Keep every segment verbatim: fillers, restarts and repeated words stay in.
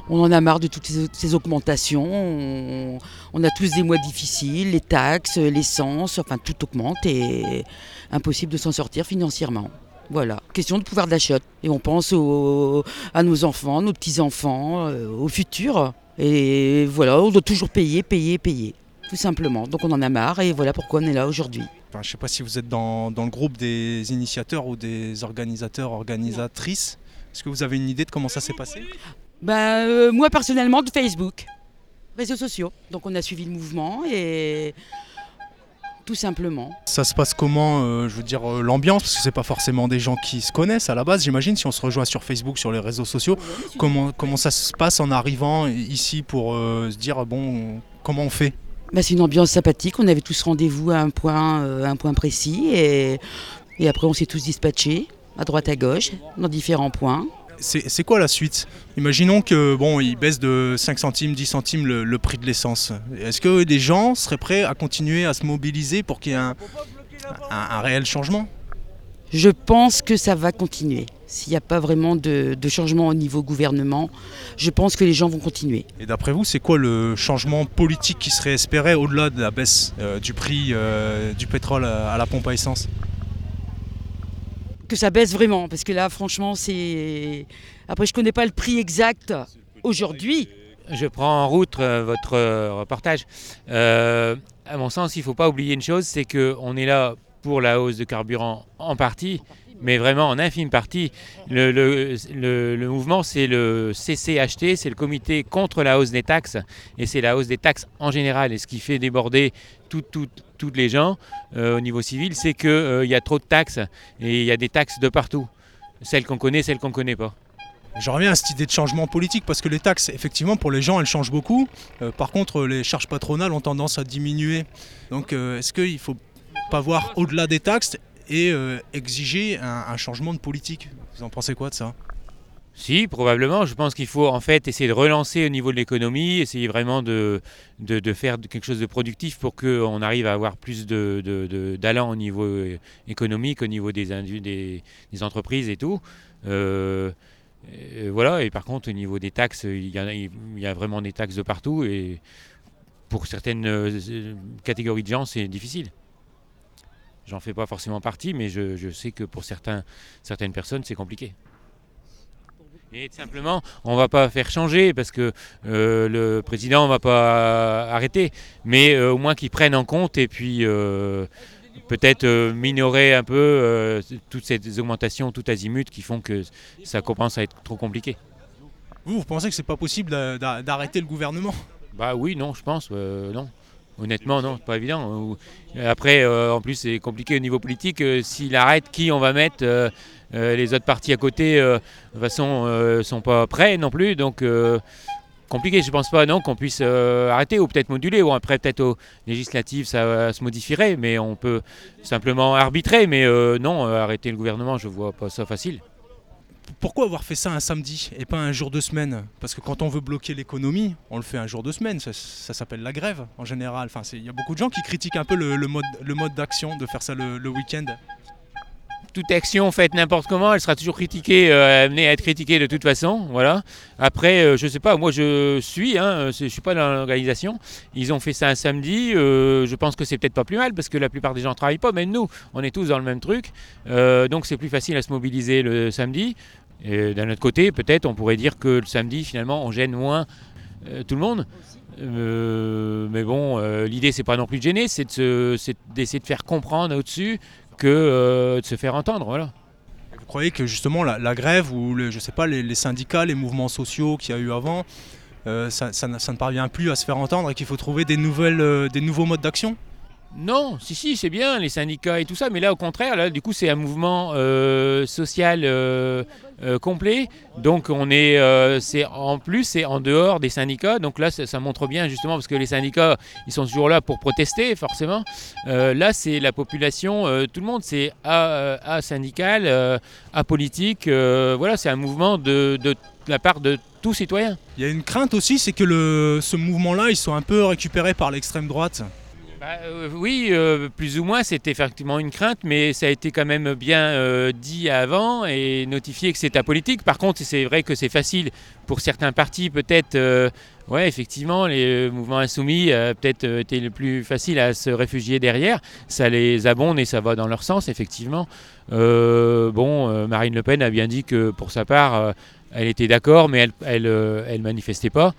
On en a marre de toutes ces, ces augmentations. On, on a tous des mois difficiles, les taxes, l'essence, enfin tout augmente et impossible de s'en sortir financièrement. Voilà, question de pouvoir d'achat. Et on pense aux, à nos enfants, nos petits-enfants, euh, au futur. Et voilà, on doit toujours payer, payer, payer, tout simplement. Donc on en a marre et voilà pourquoi on est là aujourd'hui. Enfin, je ne sais pas si vous êtes dans, dans le groupe des initiateurs ou des organisateurs, organisatrices. Est-ce que vous avez une idée de comment ça s'est passé ? Ben, euh, moi personnellement de Facebook, réseaux sociaux. Donc on a suivi le mouvement et tout simplement. Ça se passe comment, euh, je veux dire, euh, l'ambiance, parce que c'est pas forcément des gens qui se connaissent à la base, j'imagine, si on se rejoint sur Facebook, sur les réseaux sociaux, comment, comment ça se passe en arrivant ici pour euh, se dire, bon, comment on fait ? Ben, c'est une ambiance sympathique, on avait tous rendez-vous à un point, euh, un point précis et, et après on s'est tous dispatchés à droite à gauche dans différents points. C'est, c'est quoi la suite ? Imaginons que bon, il baisse de cinq centimes, dix centimes le, le prix de l'essence. Est-ce que des gens seraient prêts à continuer à se mobiliser pour qu'il y ait un, un, un réel changement ? Je pense que ça va continuer. S'il n'y a pas vraiment de, de changement au niveau gouvernement, je pense que les gens vont continuer. Et d'après vous, c'est quoi le changement politique qui serait espéré au-delà de la baisse euh, du prix euh, du pétrole à, à la pompe à essence ? Que ça baisse vraiment, parce que là, franchement, c'est... Après, je ne connais pas le prix exact aujourd'hui. Je prends en route euh, votre euh, reportage. Euh, à mon sens, il ne faut pas oublier une chose, c'est qu'on est là pour la hausse de carburant en partie, mais vraiment en infime partie. Le, le, le, le mouvement, c'est le C C H T, c'est le comité contre la hausse des taxes, et c'est la hausse des taxes en général. Et ce qui fait déborder tout, tout, toutes les gens euh, au niveau civil, c'est qu'il euh, y a trop de taxes, et il y a des taxes de partout. Celles qu'on connaît, celles qu'on ne connaît pas. Je reviens à cette idée de changement politique parce que les taxes, effectivement, pour les gens, elles changent beaucoup. Euh, par contre, les charges patronales ont tendance à diminuer. Donc, euh, est-ce qu'il ne faut pas voir au-delà des taxes et euh, exiger un, un changement de politique ? Vous en pensez quoi de ça ? Si, probablement. Je pense qu'il faut en fait essayer de relancer au niveau de l'économie, essayer vraiment de, de, de faire quelque chose de productif pour qu'on arrive à avoir plus de, de, de, d'allant au niveau économique, au niveau des, des, des entreprises et tout. Euh, et voilà, et par contre au niveau des taxes, il y, a, il y a vraiment des taxes de partout et pour certaines catégories de gens c'est difficile. J'en fais pas forcément partie, mais je, je sais que pour certains, certaines personnes c'est compliqué. Et simplement, on ne va pas faire changer parce que euh, le président ne va pas arrêter, mais euh, au moins qu'il prenne en compte et puis euh, peut-être euh, minorer un peu euh, toutes ces augmentations tout azimut qui font que ça commence à être trop compliqué. Vous, vous pensez que c'est pas possible d'a- d'arrêter le gouvernement ? Bah oui, non, je pense, euh, non. Honnêtement, non, c'est pas évident. Après, euh, en plus, c'est compliqué au niveau politique. Euh, s'il arrête, qui on va mettre euh, euh, les autres partis à côté, euh, de toute façon, euh, sont pas prêts non plus. Donc, euh, compliqué. Je pense pas, non, qu'on puisse euh, arrêter ou peut-être moduler. Ou après, peut-être aux législatives, ça euh, se modifierait. Mais on peut simplement arbitrer. Mais euh, non, euh, arrêter le gouvernement, je vois pas ça facile. Pourquoi avoir fait ça un samedi et pas un jour de semaine ? Parce que quand on veut bloquer l'économie, on le fait un jour de semaine, ça, ça s'appelle la grève en général. Enfin, il y a beaucoup de gens qui critiquent un peu le, le, mode, le mode d'action de faire ça le, le week-end. Toute action faite n'importe comment, elle sera toujours critiquée, euh, amenée à être critiquée de toute façon. Voilà. Après, euh, je sais pas, moi je suis, hein, je suis pas dans l'organisation. Ils ont fait ça un samedi. Euh, je pense que c'est peut-être pas plus mal parce que la plupart des gens travaillent pas, mais nous, on est tous dans le même truc. Euh, donc c'est plus facile à se mobiliser le samedi. Et d'un autre côté, peut-être, on pourrait dire que le samedi, finalement, on gêne moins euh, tout le monde. Euh, mais bon, euh, l'idée, c'est pas non plus de gêner, c'est, de se, c'est d'essayer de faire comprendre au-dessus que euh, de se faire entendre, voilà. Vous croyez que justement la, la grève ou le, je sais pas, les, les syndicats, les mouvements sociaux qu'il y a eu avant, euh, ça, ça, ça ne parvient plus à se faire entendre et qu'il faut trouver des, nouvelles, euh, des nouveaux modes d'action ? Non, si, si, c'est bien, les syndicats et tout ça, mais là, au contraire, là, du coup, c'est un mouvement euh, social euh, euh, complet. Donc, on est, euh, c'est en plus, c'est en dehors des syndicats. Donc là, ça, ça montre bien, justement, parce que les syndicats, ils sont toujours là pour protester, forcément. Euh, là, c'est la population, euh, tout le monde, c'est asyndical, euh, apolitique. Euh, voilà, c'est un mouvement de, de, de la part de tout citoyen. Il y a une crainte aussi, c'est que le, ce mouvement-là, ils sont un peu récupérés par l'extrême droite. Bah, euh, oui, euh, plus ou moins, c'était effectivement une crainte, mais ça a été quand même bien euh, dit avant et notifié que c'est apolitique. Par contre, c'est vrai que c'est facile pour certains partis, peut-être, euh, ouais, effectivement, les mouvements insoumis euh, peut-être euh, été le plus facile à se réfugier derrière. Ça les abonde et ça va dans leur sens, effectivement. Euh, bon, euh, Marine Le Pen a bien dit que pour sa part, euh, elle était d'accord, mais elle, elle, euh, elle manifestait pas.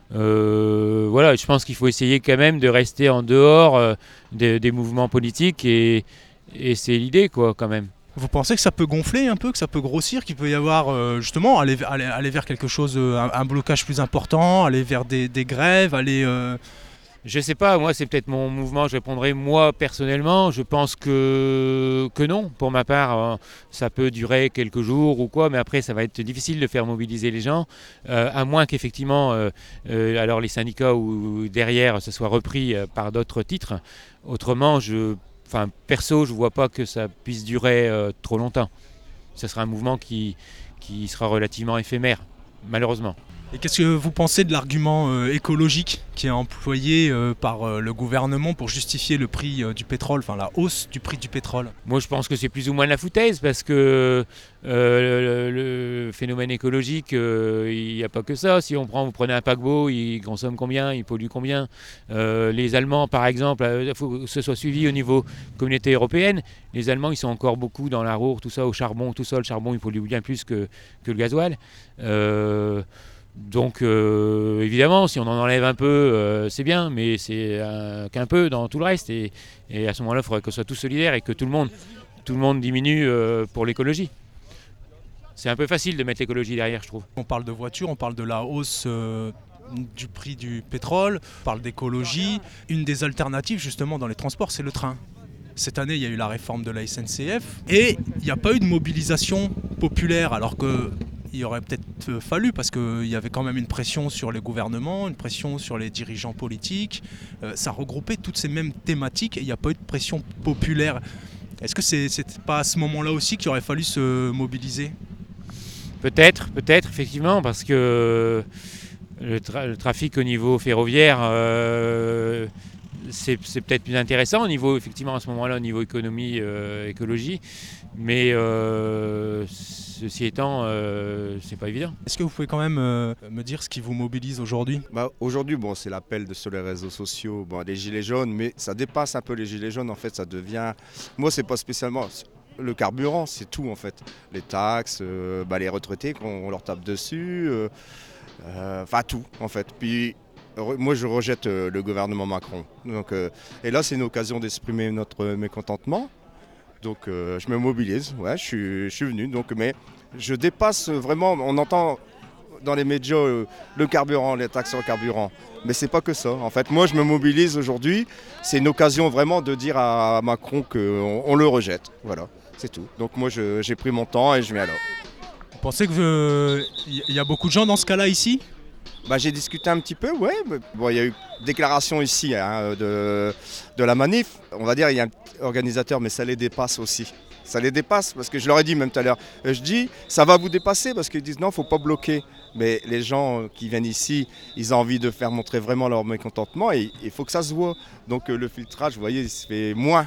Euh, voilà, je pense qu'il faut essayer quand même de rester en dehors euh, des, des mouvements politiques et, et c'est l'idée quoi quand même. Vous pensez que ça peut gonfler un peu, que ça peut grossir, qu'il peut y avoir euh, justement aller, aller, aller vers quelque chose, euh, un, un blocage plus important, aller vers des, des grèves, aller... Euh... Je sais pas, moi c'est peut-être mon mouvement, je répondrai moi personnellement, je pense que, que non, pour ma part euh, ça peut durer quelques jours ou quoi, mais après ça va être difficile de faire mobiliser les gens, euh, à moins qu'effectivement euh, euh, alors les syndicats ou derrière ce soit repris euh, par d'autres titres, autrement je, enfin, perso je vois pas que ça puisse durer euh, trop longtemps, ce sera un mouvement qui, qui sera relativement éphémère, malheureusement. Et qu'est-ce que vous pensez de l'argument euh, écologique qui est employé euh, par euh, le gouvernement pour justifier le prix euh, du pétrole, enfin la hausse du prix du pétrole? Moi je pense que c'est plus ou moins de la foutaise parce que euh, le, le phénomène écologique, euh, il n'y a pas que ça. Si on prend, vous prenez un paquebot, il consomme combien, il pollue combien. euh, Les Allemands par exemple, il faut que ce soit suivi au niveau communauté européenne. Les Allemands ils sont encore beaucoup dans la Ruhr, tout ça, au charbon, tout ça. Le charbon il pollue bien plus que, que le gasoil. Euh, Donc euh, évidemment, si on en enlève un peu, euh, c'est bien, mais c'est euh, qu'un peu dans tout le reste. Et, et à ce moment-là, il faudrait qu'on soit tous solidaires et que tout le monde, tout le monde diminue euh, pour l'écologie. C'est un peu facile de mettre l'écologie derrière, je trouve. On parle de voitures, on parle de la hausse euh, du prix du pétrole, on parle d'écologie. Une des alternatives justement dans les transports, c'est le train. Cette année, il y a eu la réforme de la S N C F et il n'y a pas eu de mobilisation populaire alors que il aurait peut-être fallu parce qu'il y avait quand même une pression sur les gouvernements, une pression sur les dirigeants politiques. Euh, ça regroupait toutes ces mêmes thématiques et il n'y a pas eu de pression populaire. Est-ce que c'est, c'est pas à ce moment-là aussi qu'il aurait fallu se mobiliser ? Peut-être, peut-être, effectivement, parce que le, tra- le trafic au niveau ferroviaire, euh, c'est, c'est peut-être plus intéressant au niveau, effectivement, à ce moment-là, au niveau économie, euh, écologie. Mais euh, ceci étant, euh, c'est pas évident. Est-ce que vous pouvez quand même euh, me dire ce qui vous mobilise aujourd'hui ? Bah, aujourd'hui, bon, c'est l'appel de, sur les réseaux sociaux, bon, les gilets jaunes, mais ça dépasse un peu les gilets jaunes. En fait, ça devient... Moi, c'est pas spécialement... Le carburant, c'est tout, en fait. Les taxes, euh, bah, les retraités, qu'on on leur tape dessus, euh, euh, enfin tout, en fait. Puis, moi, je rejette euh, le gouvernement Macron. Donc, euh, et là, c'est une occasion d'exprimer notre mécontentement. Donc euh, je me mobilise, ouais, je suis, je suis venu, donc, mais je dépasse vraiment, on entend dans les médias euh, le carburant, les taxes sur le carburant, mais c'est pas que ça. En fait, moi je me mobilise aujourd'hui, c'est une occasion vraiment de dire à Macron qu'on on le rejette, voilà, c'est tout. Donc moi je, j'ai pris mon temps et je viens là. Vous pensez qu'il euh, y a beaucoup de gens dans ce cas-là ici ? Bah, j'ai discuté un petit peu, ouais. Bon, il y a eu déclaration ici hein, de, de la manif. On va dire il y a un organisateur, mais ça les dépasse aussi. Ça les dépasse parce que je leur ai dit même tout à l'heure. Je dis, ça va vous dépasser parce qu'ils disent non, il ne faut pas bloquer. Mais les gens qui viennent ici, ils ont envie de faire montrer vraiment leur mécontentement et il faut que ça se voit. Donc le filtrage, vous voyez, il se fait moins.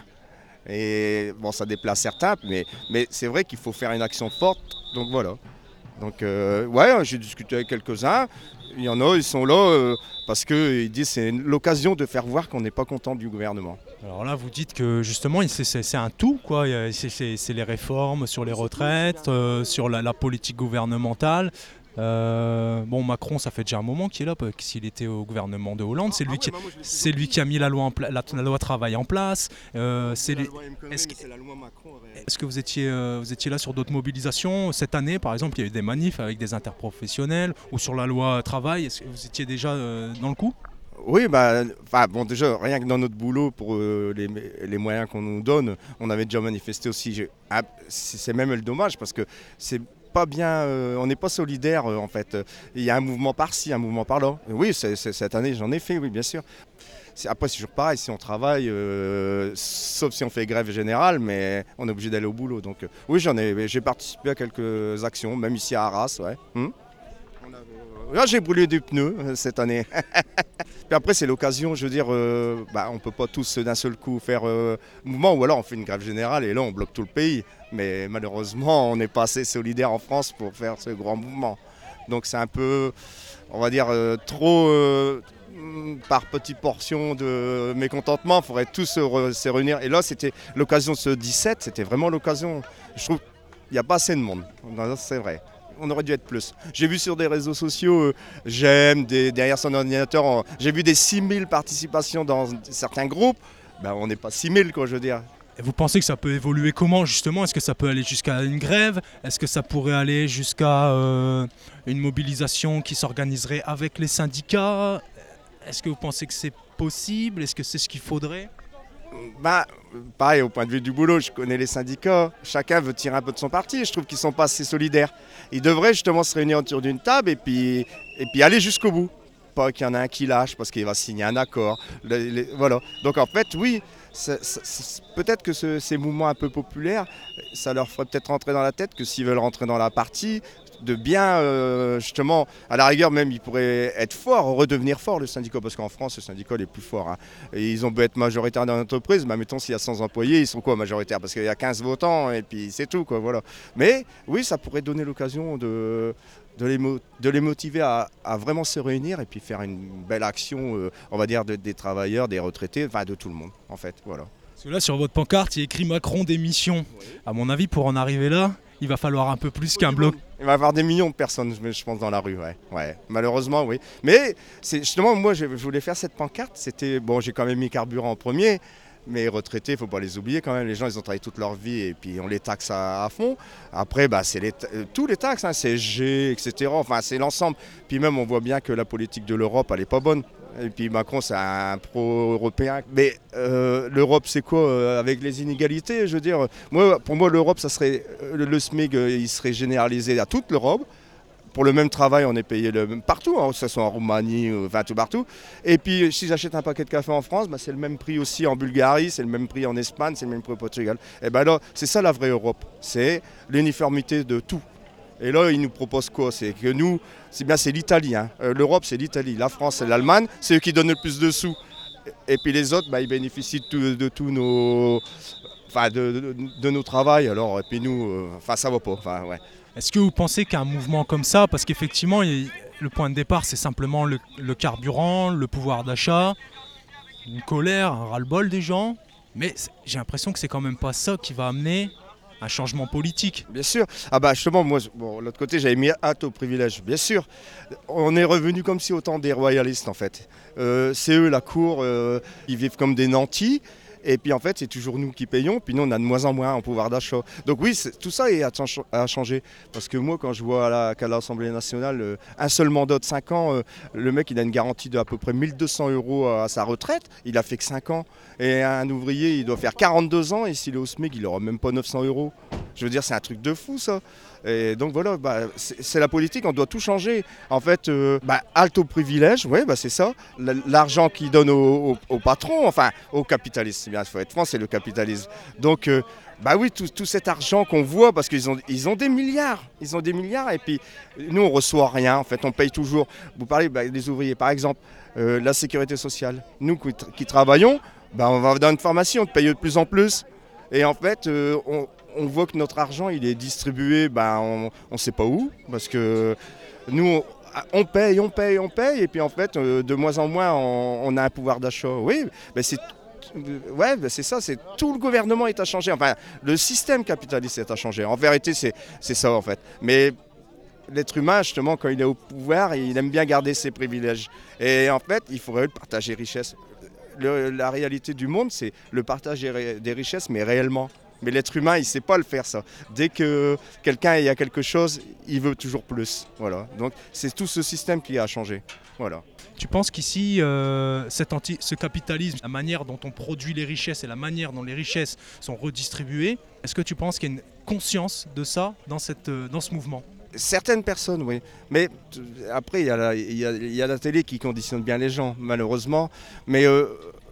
Et bon, ça déplace certains, mais, mais c'est vrai qu'il faut faire une action forte. Donc voilà. Donc euh, ouais, j'ai discuté avec quelques-uns. Il y en a, ils sont là euh, parce qu'ils disent que c'est l'occasion de faire voir qu'on n'est pas content du gouvernement. Alors là, vous dites que justement, c'est, c'est, c'est un tout, quoi. C'est, c'est, c'est les réformes sur les retraites, euh, sur la, la politique gouvernementale. Euh, bon, Macron, ça fait déjà un moment qu'il est là, parce qu'il était au gouvernement de Hollande. C'est lui, qui, c'est lui qui a mis la loi, en pla- la, la loi travail en place. Euh, c'est les... Est-ce que, est-ce que vous étiez, euh, vous étiez là sur d'autres mobilisations ? Cette année, par exemple, il y a eu des manifs avec des interprofessionnels ou sur la loi travail. Est-ce que vous étiez déjà euh, dans le coup ? Oui, bah, bon, déjà, rien que dans notre boulot, pour euh, les, les moyens qu'on nous donne, on avait déjà manifesté aussi. Je, ah, c'est même le dommage parce que c'est pas bien, euh, on n'est pas solidaire euh, en fait. Il y a un mouvement par-ci, un mouvement par-là. Oui, c'est, c'est, cette année j'en ai fait, oui, bien sûr. C'est, après, c'est toujours pareil, si on travaille, euh, sauf si on fait grève générale, mais on est obligé d'aller au boulot. Donc, euh, oui, j'en ai, j'ai participé à quelques actions, même ici à Arras, ouais. Hum on a, Là, j'ai brûlé des pneus euh, cette année. Puis après, c'est l'occasion, je veux dire, euh, bah, on ne peut pas tous d'un seul coup faire euh, mouvement, ou alors on fait une grève générale et là, on bloque tout le pays. Mais malheureusement, on n'est pas assez solidaire en France pour faire ce grand mouvement. Donc c'est un peu, on va dire, euh, trop euh, par petites portions de mécontentement. Il faudrait tous se, re- se réunir. Et là, c'était l'occasion de ce dix-sept, c'était vraiment l'occasion. Je trouve qu'il n'y a pas assez de monde. Non, c'est vrai. On aurait dû être plus. J'ai vu sur des réseaux sociaux, euh, j'aime, des- derrière son ordinateur, on- j'ai vu des six mille participations dans certains groupes. Ben, on n'est pas six mille, quoi, je veux dire. Et vous pensez que ça peut évoluer comment justement? Est-ce que ça peut aller jusqu'à une grève? Est-ce que ça pourrait aller jusqu'à euh, une mobilisation qui s'organiserait avec les syndicats? Est-ce que vous pensez que c'est possible? Est-ce que c'est ce qu'il faudrait? Bah, pareil, au point de vue du boulot, je connais les syndicats, chacun veut tirer un peu de son parti, je trouve qu'ils ne sont pas assez solidaires. Ils devraient justement se réunir autour d'une table et puis, et puis aller jusqu'au bout. Pas qu'il y en a un qui lâche parce qu'il va signer un accord. Les- les- voilà. Donc en fait, oui, c'est- c'est- c'est- peut-être que ce- ces mouvements un peu populaires, ça leur ferait peut-être rentrer dans la tête que s'ils veulent rentrer dans la partie, de bien, euh, justement, à la rigueur même, ils pourraient être forts, redevenir forts, le syndicat, parce qu'en France, le syndicat est plus fort. Hein. Et ils ont beau être majoritaires dans l'entreprise, mais mettons s'il y a cent employés, ils sont quoi majoritaires? Parce qu'il y a quinze votants, et puis c'est tout, quoi, voilà. Mais oui, ça pourrait donner l'occasion de, de, les, mo- de les motiver à, à vraiment se réunir et puis faire une belle action, euh, on va dire, de- des travailleurs, des retraités, enfin de tout le monde, en fait, voilà. Parce que là, sur votre pancarte, il y a écrit Macron démission. À mon avis, pour en arriver là, il va falloir un peu plus qu'un bloc. Il va y avoir des millions de personnes, je je pense, dans la rue, ouais. ouais. Malheureusement, oui. Mais c'est justement, moi, je, je voulais faire cette pancarte. C'était bon, j'ai quand même mis carburant en premier, mais retraités, il ne faut pas les oublier quand même. Les gens, ils ont travaillé toute leur vie et puis on les taxe à, à fond. Après, bah, c'est les ta- euh, tous les taxes, hein, C S G, et cetera. Enfin, c'est l'ensemble. Puis même, on voit bien que la politique de l'Europe, elle n'est pas bonne. Et puis Macron, c'est un pro-européen. Mais euh, l'Europe, c'est quoi euh, avec les inégalités? Je veux dire, moi, pour moi, l'Europe, ça serait euh, le, le SMIC, euh, il serait généralisé à toute l'Europe. Pour le même travail, on est payé le même partout, hein, que ce soit en Roumanie, euh, enfin tout partout. Et puis, si j'achète un paquet de café en France, bah, c'est le même prix aussi en Bulgarie, c'est le même prix en Espagne, c'est le même prix au Portugal. Et ben là, c'est ça la vraie Europe, c'est l'uniformité de tout. Et là, ils nous proposent quoi? C'est que nous, c'est bien, c'est l'Italie. Hein. Euh, L'Europe, c'est l'Italie. La France, c'est l'Allemagne. C'est eux qui donnent le plus de sous. Et puis les autres, bah, ils bénéficient de, de tous nos, enfin, de, de, de nos travails. Alors, et puis nous, euh, enfin, ça va pas. Enfin, ouais. Est-ce que vous pensez qu'un mouvement comme ça, parce qu'effectivement, il- le point de départ, c'est simplement le, le carburant, le pouvoir d'achat, une colère, un ras-le-bol des gens, mais c'est- j'ai l'impression que c'est quand même pas ça qui va amener un changement politique. Bien sûr. Ah bah justement, moi, je- bon, de l'autre côté, j'avais mis hâte au privilège. Bien sûr. On est revenu comme si au temps des royalistes, en fait. Euh, c'est eux, la cour, euh, ils vivent comme des nantis. Et puis en fait, c'est toujours nous qui payons. Puis nous, on a de moins en moins en pouvoir d'achat. Donc oui, c'est- tout ça est à, chan- à changer. Parce que moi, quand je vois à la- qu'à l'Assemblée nationale, euh, un seul mandat de cinq ans, euh, le mec, il a une garantie de à peu près mille deux cents euros à sa retraite. Il a fait que cinq ans. Et un ouvrier, il doit faire quarante-deux ans. Et s'il est au SMIC, il n'aura même pas neuf cents euros. Je veux dire, c'est un truc de fou, ça. Et donc voilà, bah, c'est c'est la politique, on doit tout changer. En fait, euh, bah, halte au privilège, ouais, bah, c'est ça. L- L'argent qu'ils donnent aux, aux- aux patrons, enfin aux capitalistes, c'est bien, il faut être franc, c'est le capitalisme. Donc, euh, bah oui, tout, tout cet argent qu'on voit, parce qu'ils ont, ils ont des milliards, ils ont des milliards, et puis nous, on reçoit rien, en fait, on paye toujours. Vous parlez bah, des ouvriers, par exemple, euh, la sécurité sociale. Nous qui, qui travaillons, bah, on va dans une formation, on paye de plus en plus. Et en fait, euh, on, on voit que notre argent, il est distribué, ben, on ne sait pas où, parce que nous, on, on paye, on paye, on paye, et puis en fait, euh, de moins en moins, on, on a un pouvoir d'achat. Oui, ben c'est ouais, ben c'est ça, c'est tout le gouvernement est à changer. Enfin, le système capitaliste est à changer. En vérité, c'est c'est ça, en fait. Mais l'être humain, justement, quand il est au pouvoir, il aime bien garder ses privilèges. Et en fait, il faudrait partager richesse. Le- la réalité du monde, c'est le partage des, ré- des richesses, mais réellement. Mais l'être humain, il ne sait pas le faire, ça. Dès que quelqu'un a quelque chose, il veut toujours plus. Voilà. Donc, c'est tout ce système qui a changé. Voilà. Tu penses qu'ici, euh, cet anti- ce capitalisme, la manière dont on produit les richesses et la manière dont les richesses sont redistribuées, est-ce que tu penses qu'il y a une conscience de ça dans, cette, euh, dans ce mouvement? Certaines personnes, oui. Mais t- après, il y, a la- il y a- il y a la télé qui conditionne bien les gens, malheureusement. Mais euh,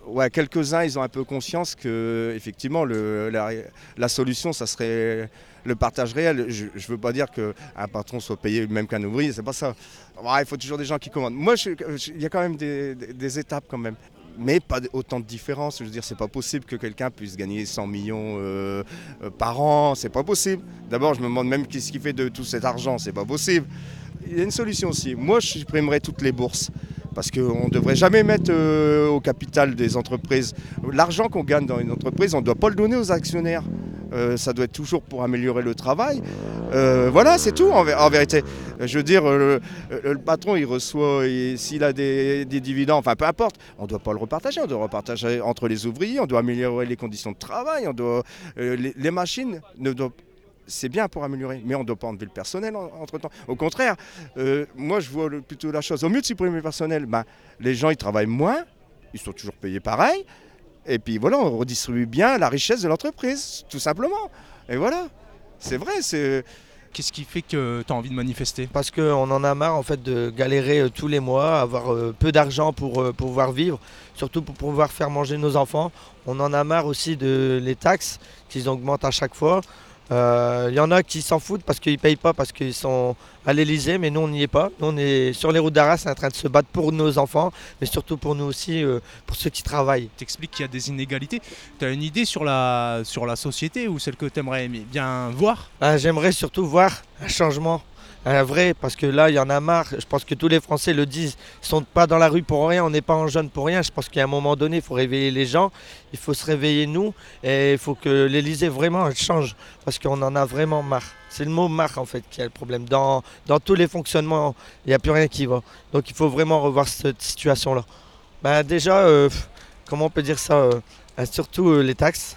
ouais, quelques-uns, ils ont un peu conscience que, effectivement, le, la, la solution, ça serait le partage réel. Je ne veux pas dire qu'un patron soit payé même qu'un ouvrier, c'est pas ça. Ouais, il faut toujours des gens qui commandent. Moi, il y a quand même des, des, des étapes quand même. Mais pas autant de différence. Je veux dire, c'est pas possible que quelqu'un puisse gagner cent millions euh, euh, par an. C'est pas possible. D'abord, je me demande même qu'est-ce qu'il fait de tout cet argent. C'est pas possible. Il y a une solution aussi. Moi, je supprimerais toutes les bourses. Parce qu'on ne devrait jamais mettre euh, au capital des entreprises. L'argent qu'on gagne dans une entreprise, on ne doit pas le donner aux actionnaires. Euh, ça doit être toujours pour améliorer le travail. Euh, voilà, c'est tout en, en vérité. Je veux dire, euh, le, le patron, il reçoit, s'il a des, des dividendes, enfin peu importe, on ne doit pas le repartager. On doit le repartager entre les ouvriers, on doit améliorer les conditions de travail, on doit, euh, les, les machines ne doivent c'est bien pour améliorer, mais on ne doit pas enlever le personnel entre-temps. Au contraire, euh, moi je vois plutôt la chose. Au mieux de supprimer le personnel, ben, les gens ils travaillent moins, ils sont toujours payés pareil, et puis voilà, on redistribue bien la richesse de l'entreprise, tout simplement. Et voilà, c'est vrai, c'est... Qu'est-ce qui fait que tu as envie de manifester ? Parce qu'on en a marre en fait, de galérer euh, tous les mois, avoir euh, peu d'argent pour euh, pouvoir vivre, surtout pour pouvoir faire manger nos enfants. On en a marre aussi de les taxes qu'ils augmentent à chaque fois. Il euh, y en a qui s'en foutent parce qu'ils ne payent pas, parce qu'ils sont à l'Elysée, mais nous on n'y est pas. Nous on est sur les routes d'Arras en train de se battre pour nos enfants, mais surtout pour nous aussi, euh, pour ceux qui travaillent. Tu expliques qu'il y a des inégalités. Tu as une idée sur la, sur la société ou celle que tu aimerais bien voir ? euh, J'aimerais surtout voir un changement. Un vrai, parce que là, il y en a marre. Je pense que tous les Français le disent. Ils ne sont pas dans la rue pour rien, on n'est pas en jeûne pour rien. Je pense qu'à un moment donné, il faut réveiller les gens. Il faut se réveiller nous. Et il faut que l'Elysée vraiment elle change. Parce qu'on en a vraiment marre. C'est le mot marre en fait qui a le problème. Dans, dans tous les fonctionnements, il n'y a plus rien qui va. Donc il faut vraiment revoir cette situation-là. Ben, déjà, euh, comment on peut dire ça euh, surtout euh, les taxes,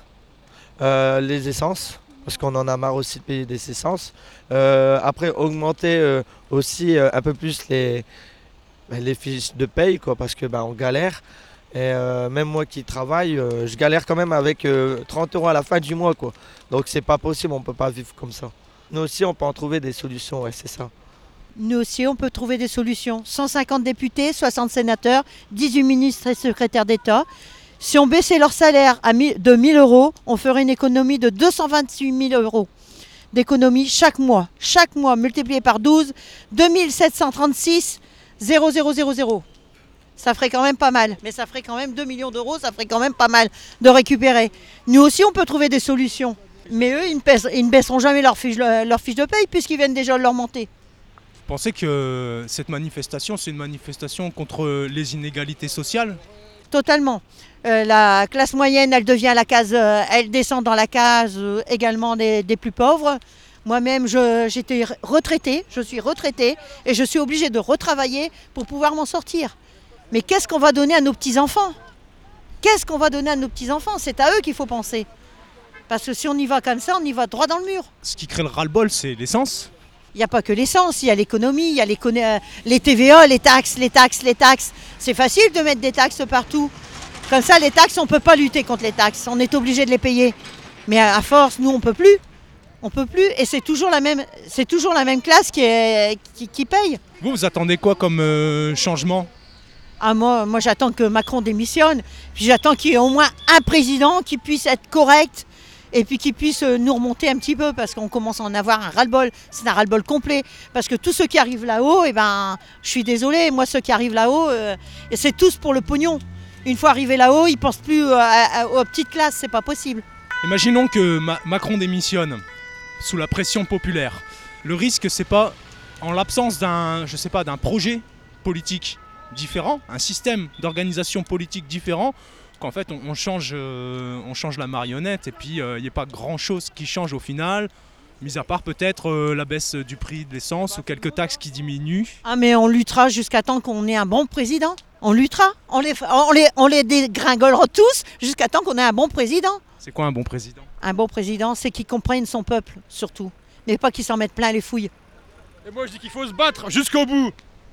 euh, les essences. Parce qu'on en a marre aussi de payer des essences. Euh, après, augmenter euh, aussi euh, un peu plus les, ben, les fiches de paye, quoi, parce que ben, on galère. Et euh, même moi qui travaille, euh, je galère quand même avec euh, trente euros à la fin du mois, quoi. Donc c'est pas possible, on peut pas vivre comme ça. Nous aussi, on peut en trouver des solutions, ouais, c'est ça. Nous aussi, on peut trouver des solutions. cent cinquante députés, soixante sénateurs, dix-huit ministres et secrétaires d'État. Si on baissait leur salaire à de mille euros, on ferait une économie de deux cent vingt-huit mille euros d'économie chaque mois. Chaque mois, multiplié par douze, deux mille sept cent trente-six virgule zéro zéro zéro zéro. Ça ferait quand même pas mal. Mais ça ferait quand même deux millions d'euros, ça ferait quand même pas mal de récupérer. Nous aussi, on peut trouver des solutions. Mais eux, ils ne, pèsent, ils ne baisseront jamais leur fiche, leur fiche de paye puisqu'ils viennent déjà de leur monter. Vous pensez que cette manifestation, c'est une manifestation contre les inégalités sociales ? Totalement. Euh, la classe moyenne, elle devient la case, euh, elle descend dans la case euh, également des, des plus pauvres. Moi-même, je, j'étais retraitée, je suis retraitée et je suis obligée de retravailler pour pouvoir m'en sortir. Mais qu'est-ce qu'on va donner à nos petits-enfants ? Qu'est-ce qu'on va donner à nos petits-enfants ? C'est à eux qu'il faut penser. Parce que si on y va comme ça, on y va droit dans le mur. Ce qui crée le ras-le-bol, c'est l'essence. Il n'y a pas que l'essence, il y a l'économie, il y a les, les T V A, les taxes, les taxes, les taxes. C'est facile de mettre des taxes partout. Comme ça, les taxes, on ne peut pas lutter contre les taxes. On est obligé de les payer. Mais à force, nous, on ne peut plus. On ne peut plus. Et c'est toujours la même, c'est toujours la même classe qui, est, qui, qui paye. Vous, vous attendez quoi comme euh, changement ? Ah, moi, moi, j'attends que Macron démissionne. Puis j'attends qu'il y ait au moins un président qui puisse être correct. Et puis qu'ils puissent nous remonter un petit peu parce qu'on commence à en avoir un ras-le-bol. C'est un ras-le-bol complet. Parce que tous ceux qui arrivent là-haut, eh ben, je suis désolée, moi ceux qui arrivent là-haut, euh, c'est tous pour le pognon. Une fois arrivés là-haut, ils ne pensent plus à, à, aux petites classes, c'est pas possible. Imaginons que Ma- Macron démissionne sous la pression populaire. Le risque, c'est pas en l'absence d'un, je sais pas, d'un projet politique différent, un système d'organisation politique différent, qu'en fait on, on, change, euh, on change la marionnette et puis il euh, n'y a pas grand chose qui change au final, mis à part peut-être euh, la baisse du prix de l'essence ou quelques taxes qui diminuent. Ah mais on luttera jusqu'à temps qu'on ait un bon président. On luttera, on les, on les, on les dégringolera tous jusqu'à temps qu'on ait un bon président. C'est quoi un bon président ? Un bon président, c'est qu'il comprenne son peuple surtout, mais pas qu'il s'en mette plein les fouilles. Et moi je dis qu'il faut se battre jusqu'au bout.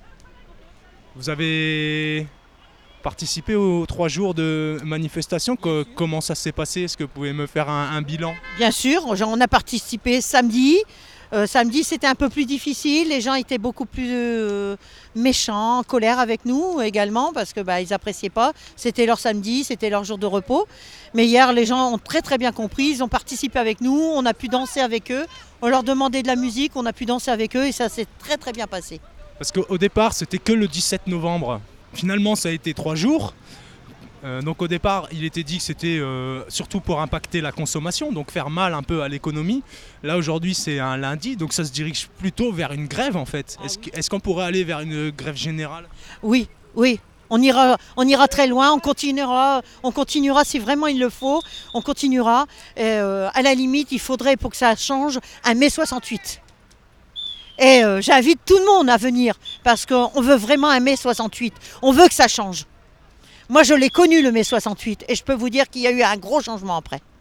Vous avez participé aux trois jours de manifestation, que, comment ça s'est passé ? Est-ce que vous pouvez me faire un, un bilan ? Bien sûr, on a participé samedi, Euh, samedi, c'était un peu plus difficile. Les gens étaient beaucoup plus euh, méchants, en colère avec nous également, parce que bah, ils appréciaient pas. C'était leur samedi, c'était leur jour de repos. Mais hier, les gens ont très très bien compris. Ils ont participé avec nous. On a pu danser avec eux. On leur demandait de la musique. On a pu danser avec eux et ça s'est très très bien passé. Parce qu'au départ, c'était que le dix-sept novembre. Finalement, ça a été trois jours. Euh, donc au départ, il était dit que c'était euh, surtout pour impacter la consommation, donc faire mal un peu à l'économie. Là aujourd'hui c'est un lundi, donc ça se dirige plutôt vers une grève en fait. Est-ce, est-ce qu'on pourrait aller vers une grève générale ? Oui, oui. On ira, on ira très loin, on continuera, on continuera si vraiment il le faut, on continuera. Et, euh, à la limite, il faudrait pour que ça change un mai soixante-huit. Et euh, j'invite tout le monde à venir parce qu'on veut vraiment un mai soixante-huit. On veut que ça change. Moi, je l'ai connu le mai soixante-huit et je peux vous dire qu'il y a eu un gros changement après.